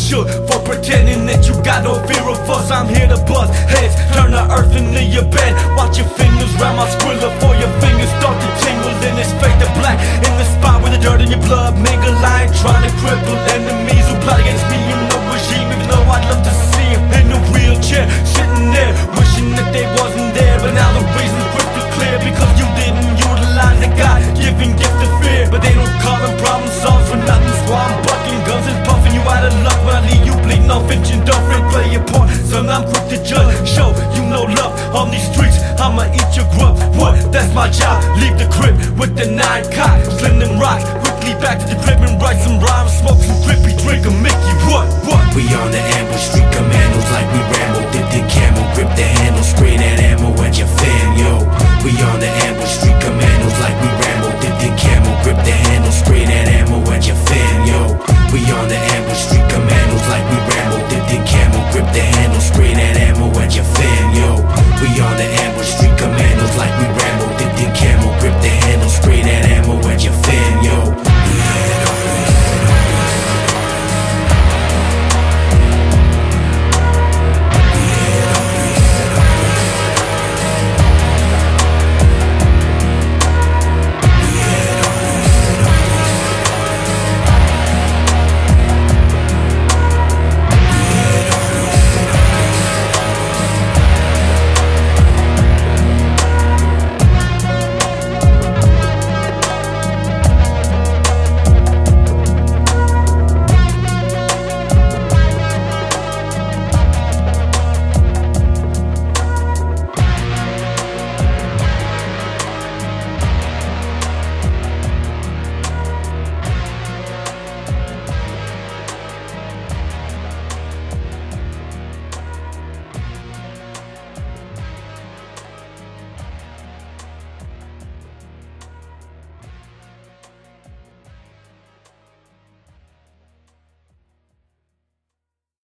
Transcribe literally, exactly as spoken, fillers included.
shook for pretending that you got no fear of us. I'm here to bust heads, turn the earth into your bed. Watch your fingers round my squilla for your fingers start to tingle. Then it's fade to black in the spot where the dirt in your blood mingle. I ain't trying to cripple enemies who plot against me in the regime, even though I'd love to see him in a wheelchair, sitting there wishing that they wasn't there. But now the reason's crystal clear, because you didn't utilize the God-given gift of fear. But they don't call them problem solved for nothing, so I'm bucking guns and puffing you out of luck when I leave you bleeding off inch and don't play your part. Son, I'm quick to judge, show you no love on these streets. I'ma eat your grub, what? That's my job. Leave the crib with the nine cock, slim